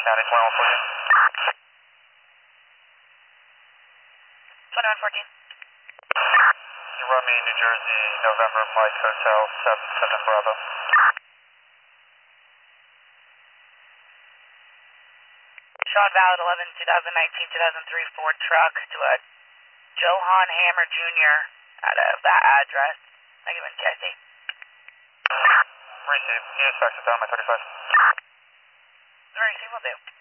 County 2114. 2114. Romeo, New Jersey, November, Mike Hotel, 77 Bravo. Sean Valid 11, 2019-2003 Ford truck to a Johan Hammer Jr. out of that address. I give him TIC. Receive. Unit fax it down my 35. Receive will do.